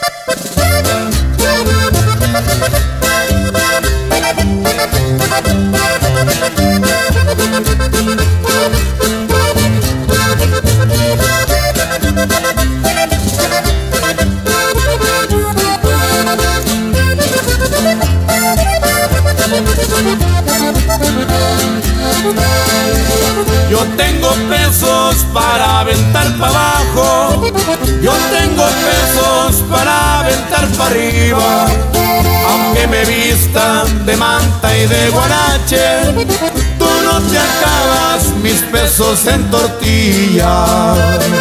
Yo tengo pesos para aventar para abajo, yo tengo pesos para aventar para arriba. Aunque me vistan de manta y de guarache, tú no te acabas mis pesos en tortilla.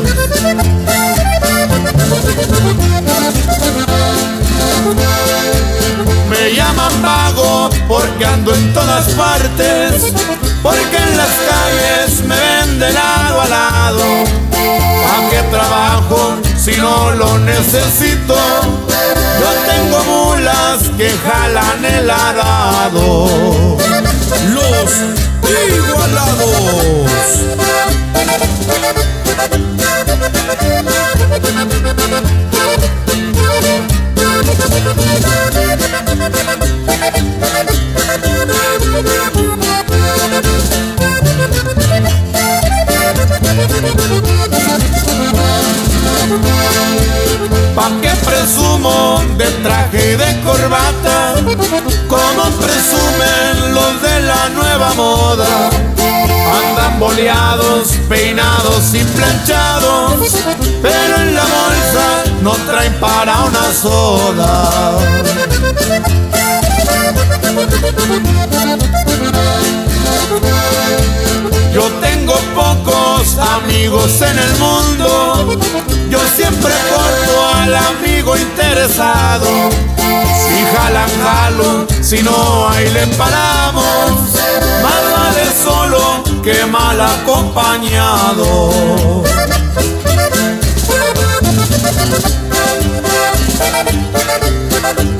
Me llaman vago porque ando en todas partes, porque en las calles me ven de lado a lado. ¿Pa' qué trabajo si no lo necesito? Yo tengo mulas que jalan el arado. Los Igualados. ¿Pa' qué presumo de traje y de corbata? Como presumen los de la nueva moda. Andan boleados, peinados y planchados, pero en la bolsa no traen para una soda. Yo tengo pocos amigos en el mundo, yo siempre corto al amigo interesado. Si jalan, jalo, si no, ahí le paramos. Más vale solo que mal acompañado.